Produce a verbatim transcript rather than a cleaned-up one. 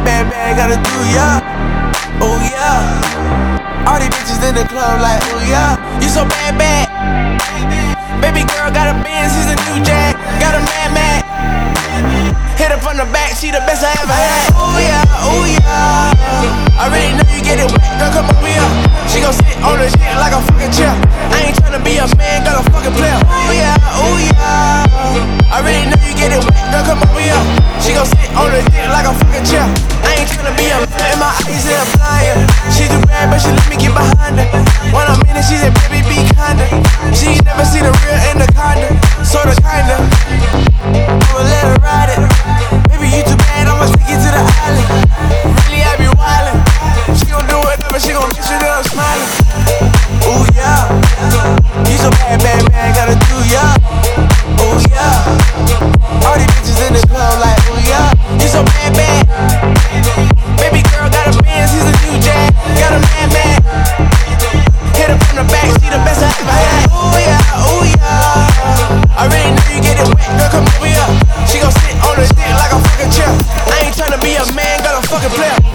bad, bad, gotta do ya. Oh yeah. All these bitches in the club like, oh yeah. You so bad, bad. Baby girl got a Benz, he's a new jack. Got a Mad Max. Hit her from the back, she the best I ever had. Oh yeah, oh yeah. I already know you get it wet, girl, come over here. She gon' sit on the shit like a fucking chair. I ain't tryna be a man, got a fucking player. Oh yeah, oh yeah. I already know you get it wet, girl, come over here. She gon' sit on the shit like a fucking chair. I ain't tryna be a man, my eyes in a blind. She too bad, but she let me get behind her. When I'm in it, she said, baby, be kinder. She ain't never seen a real anaconda, sorta kinda. I'ma let her ride it. Baby, you too bad, I'ma take you to the island. Really, I be wildin'. She gon' do whatever, she gon' make sure that I'm smiling. Ooh, yeah. You so bad, bad, bad, gotta do ya. Ooh, yeah. All these bitches in the club like, ooh, yeah. You so bad, bad. Baby girl got a Benz, he's a new jack. Got a Mad Max. Hit her from the back, she the best I ever had. Ooh, yeah, ooh, yeah. I already know you get it wet, girl, come over here. She gon' sit on the stick like a fucking chair. I ain't tryna be a man, got a fucking player.